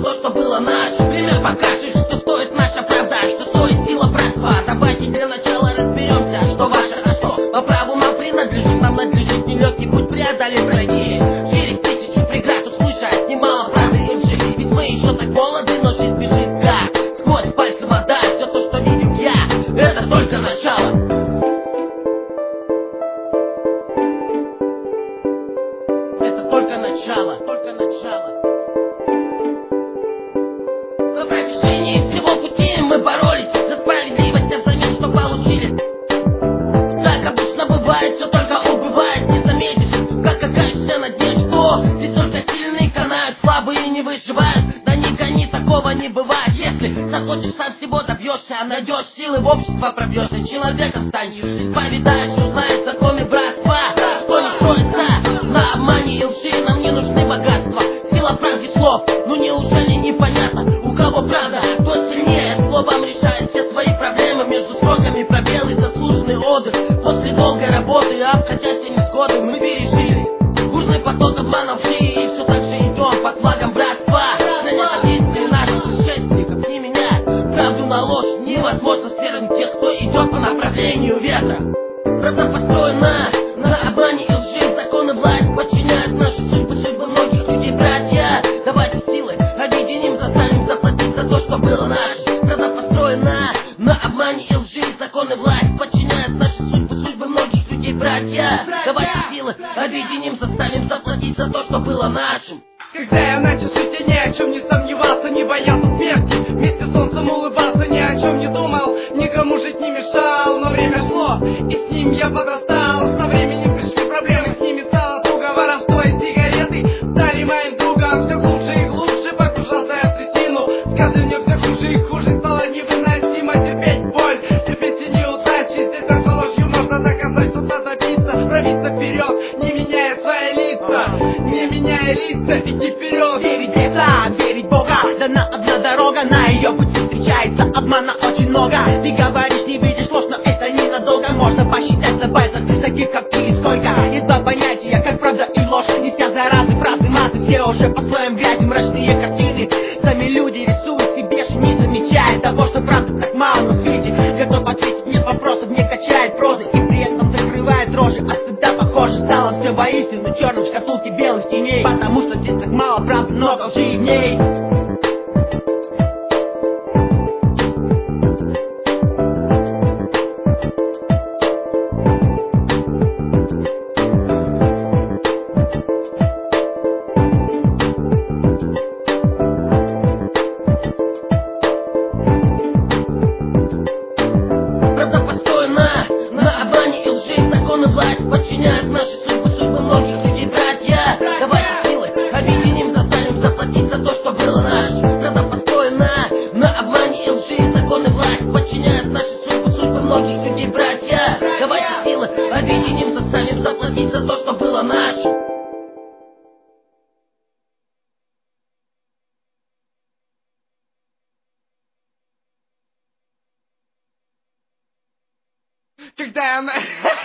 то, что было наше. Время покажет, что стоит наша правда, что стоит сила братства. Давайте для начала разберемся, что ваше, а что по праву нам принадлежит. Нам надлежит нелегкий путь преодолеть враги. Через тысячи преград услышать немало правды и лжи. Ведь мы еще так молоды, но жизнь бежит как сквозь пальцы вода. Все то, что видел я, это только начало. Это только начало, только начало. На протяжении всего пути мы боролись за справедливость, а взамен что получили? Как обычно бывает, все только убывает, не заметишь, как окажешься на дне. Что? Здесь только сильные канают, слабые не выживают. Да не гони, такого не бывает. Если захочешь, сам всего добьешься, а найдешь силы в общество пробьешься. Человеком станешь, повидаешь, узнаешь законы братства. Что не строится на обмане и лжи, нам не нужны богатства. Сила правды слов, ну неужели непонятно? У кого правда, тот сильнее. Словом решает все свои проблемы. Между строками пробелы, заслуженный отдых. После долгой работы, обходя все невзгоды, мы пережили бурный поток обмана лжи. И все так же идем под флагом братства. Заняв позиции наших предшественников, не меняя правду на ложь. Невозможно свергнуть тех, кто идет по направлению ветра. Правда построена на обмане и лжи. Законы власть подчиняют наши судьбы, судьбы многих людей, братья. Давайте силы объединим, заставим заплатить за то, что было наше. Правда построена на обмане и лжи. Законы власть подчиняют наши судьбы, судьбы многих людей, братья. Давайте силы объединим, заставим заплатить за то, что было нашим. Когда я начал жить, я ни о чем не сомневался, не боялся смерти. Вместе с солнцем улыбался, ни о чем не думал, никому жить не мешал. Но время шло, и с ним я подрастал. Со временем пришли проблемы, с ними стало туго. Воровство и сигареты стали моим другом. Все глубже и глубже погружался я в трясину. С каждым днем все хуже и хуже стало невыносимо терпеть боль, терпеть все неудачи. Здесь только ложью можно доказать, что надо добиться, пробиться вперед, не меняя свои лица, не меняя лица, идти вперед. Верить в леса, верить в Бога, дана одна дорога, на ее пути встречается обмана очень много. Ты говоришь, не видишь ложь, но это ненадолго. Можно посчитать на пальцах таких, как ты, и сколько. Есть два понятия, как правда и ложь. Не вся заразы, фразы, маты, все уже по слоям грязи, мрачные картины. Сами люди рисуют себе, что не замечая того, что правды так мало на свете. Готов ответить, нет вопросов, не качает прозы и при этом закрывает рожи. А всегда похоже стало все воистину черным в шкатулке белых теней. Потому что здесь так мало правды, много лжи в ней. Правда построена на обмане и лжи. Законы власть подчиняют наши судьбы, судьбы многих людей, братья. Давайте силы объединим, заставим заплатить за то, что было наше. Правда построена на обмане и лжи. Законы власть подчиняют наши судьбы, судьбы многих людей, братья. Давайте силы объединим, заставим заплатить за то, что было наше. Когда я